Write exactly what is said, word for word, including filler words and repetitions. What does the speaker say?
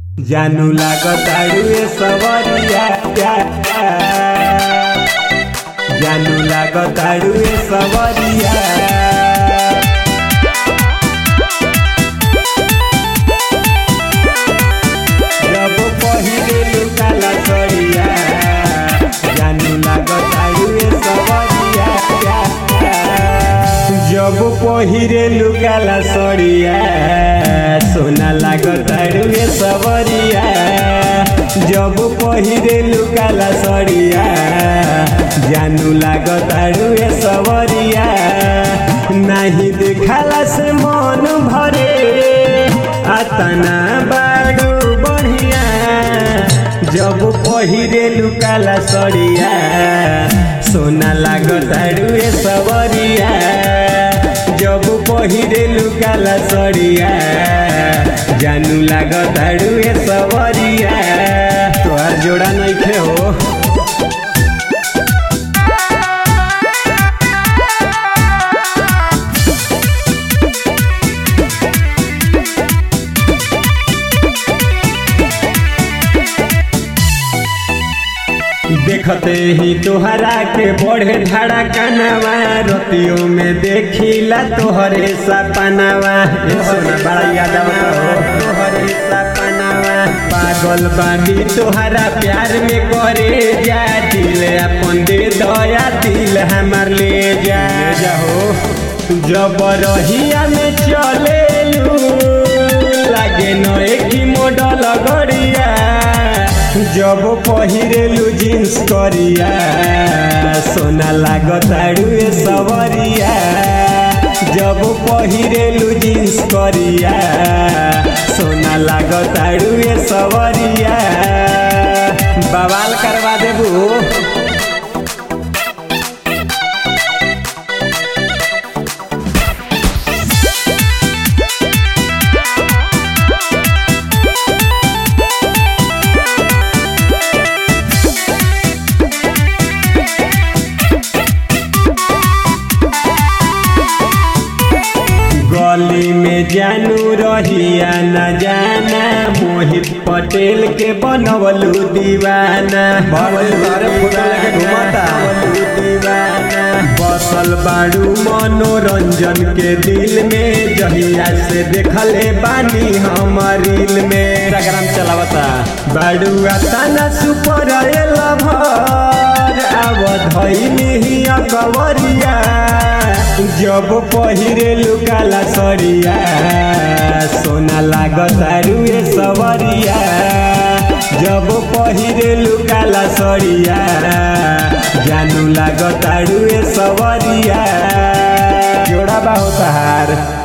जानू लागताड़ू ए सवरिया, जानू लागताड़ू ए सवरिया। जब पहिले लुकाला सरिया, जानू लागताड़ू ए सवरिया। जब पहिरे लुकाला सरिया, सोना लागताड़ू ए सवरिया। जब पहिरे लुकाला सरिया, जानू लागताड़ू ए सवरिया। नाही देखाला से मन भरे, आतना बाड़ू बढ़िया। जब पहिरे लुकाला सरिया, सोना लागताड़ू ए सवरिया। जब पहिरे लुकाला सरिया, जानू लागताड़ू ए सवरिया। तोहार जोड़ा नइखे हो। देखते ही तोहरा के बढ़े धाड़ा कानावा, रतियों में देखिला तोहरे सपनावा। सोना बड़ा याद आवता हो तोहरे सपनावा। पागल बानी तोहरा प्यार में करे जा, दिल अपन दे दया दिल हमार ले जा। जाओ जब रहिया में चले लू, लागे नए की मॉडल गड़िया। जब पहिरेलू जींस करिया, सोना लागताड़ू ए सवरिया। जब पहिरेलू जींस करिया, सोना लागताड़ू ए सवरिया। बवाल करवा देबू। गली में जानू रहिया न जाना, मोहित पटेल के बनवलू दीवाना। दीवाना बसल बाड़ू मनोरंजन के दिल में, जहिया से देखले बानी हमर रील में। इंस्टाग्राम चलावता बाड़ू आताना सुपर लवर, आवधइली ही अकवरिया। जब पहिरे लुकाला सरिया, सोना लागताड़ू ए सवरिया। जब पहिरे लुकाला सरिया, जानू लागताड़ू ए सवरिया। जोड़ा बा हो तहार।